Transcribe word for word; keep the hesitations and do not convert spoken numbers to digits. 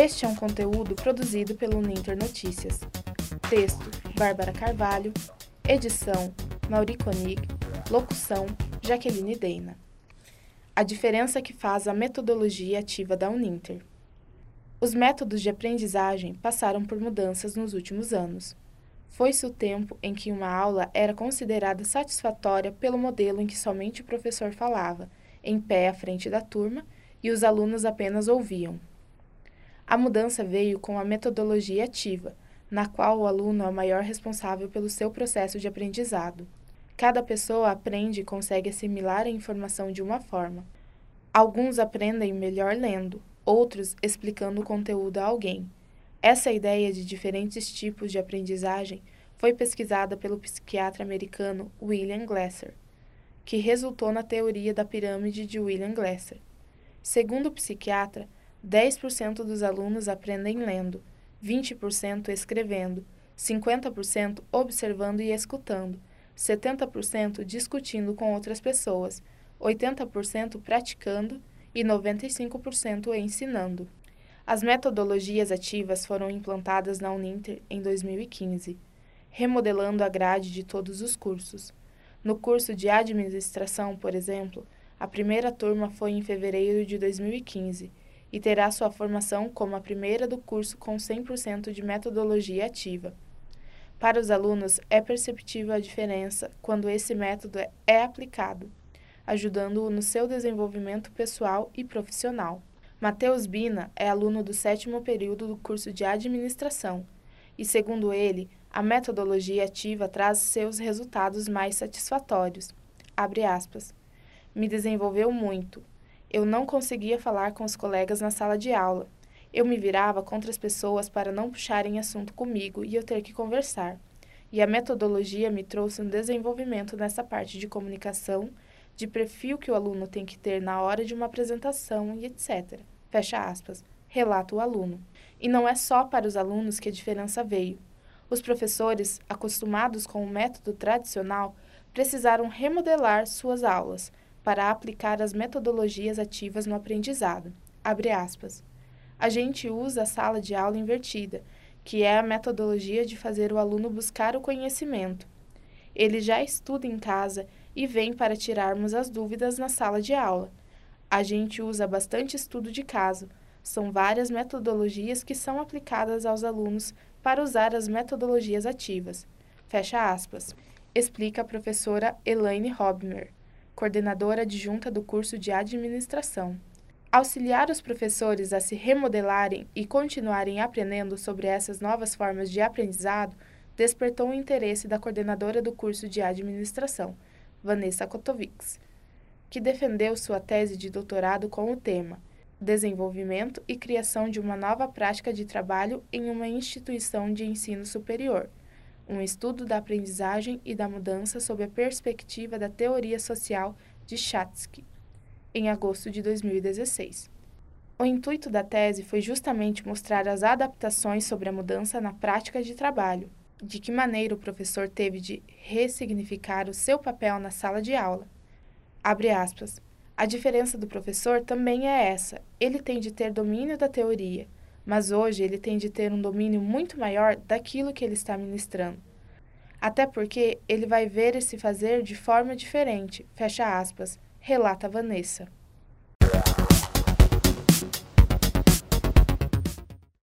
Este é um conteúdo produzido pelo Uninter Notícias. Texto, Bárbara Carvalho. Edição, Mauri Koenig. Locução, Jaqueline Deina. A diferença que faz a metodologia ativa da Uninter. Os métodos de aprendizagem passaram por mudanças nos últimos anos. Foi-se o tempo em que uma aula era considerada satisfatória pelo modelo em que somente o professor falava, em pé à frente da turma, e os alunos apenas ouviam. A mudança veio com a metodologia ativa, na qual o aluno é o maior responsável pelo seu processo de aprendizado. Cada pessoa aprende e consegue assimilar a informação de uma forma. Alguns aprendem melhor lendo, outros explicando o conteúdo a alguém. Essa ideia de diferentes tipos de aprendizagem foi pesquisada pelo psiquiatra americano William Glasser, que resultou na teoria da pirâmide de William Glasser. Segundo o psiquiatra, dez por cento dos alunos aprendem lendo, vinte por cento escrevendo, cinquenta por cento observando e escutando, setenta por cento discutindo com outras pessoas, oitenta por cento praticando e noventa e cinco por cento ensinando. As metodologias ativas foram implantadas na Uninter em dois mil e quinze, remodelando a grade de todos os cursos. No curso de administração, por exemplo, a primeira turma foi em fevereiro de dois mil e quinze e terá sua formação como a primeira do curso com cem por cento de metodologia ativa. Para os alunos, é perceptível a diferença quando esse método é aplicado, ajudando-o no seu desenvolvimento pessoal e profissional. Matheus Bina é aluno do sétimo período do curso de administração e, segundo ele, a metodologia ativa traz seus resultados mais satisfatórios. Abre aspas. Me desenvolveu muito. Eu não conseguia falar com os colegas na sala de aula. Eu me virava contra as pessoas para não puxarem assunto comigo e eu ter que conversar. E a metodologia me trouxe um desenvolvimento nessa parte de comunicação, de perfil que o aluno tem que ter na hora de uma apresentação e etcétera. Fecha aspas. Relata o aluno. E não é só para os alunos que a diferença veio. Os professores, acostumados com o método tradicional, precisaram remodelar suas aulas para aplicar as metodologias ativas no aprendizado. Abre aspas. A gente usa a sala de aula invertida, que é a metodologia de fazer o aluno buscar o conhecimento. Ele já estuda em casa e vem para tirarmos as dúvidas na sala de aula. A gente usa bastante estudo de caso. São várias metodologias que são aplicadas aos alunos para usar as metodologias ativas. Fecha aspas. Explica a professora Elaine Hobmer, coordenadora adjunta do curso de administração. Auxiliar os professores a se remodelarem e continuarem aprendendo sobre essas novas formas de aprendizado despertou o interesse da coordenadora do curso de administração, Vanessa Kotovics, que defendeu sua tese de doutorado com o tema Desenvolvimento e Criação de uma Nova Prática de Trabalho em uma Instituição de Ensino Superior, um estudo da aprendizagem e da mudança sob a perspectiva da teoria social de Chatsky, em agosto de dois mil e dezesseis. O intuito da tese foi justamente mostrar as adaptações sobre a mudança na prática de trabalho, de que maneira o professor teve de ressignificar o seu papel na sala de aula. Abre aspas. A diferença do professor também é essa, ele tem de ter domínio da teoria, mas hoje ele tem de ter um domínio muito maior daquilo que ele está ministrando. Até porque ele vai ver e se fazer de forma diferente, fecha aspas, relata Vanessa.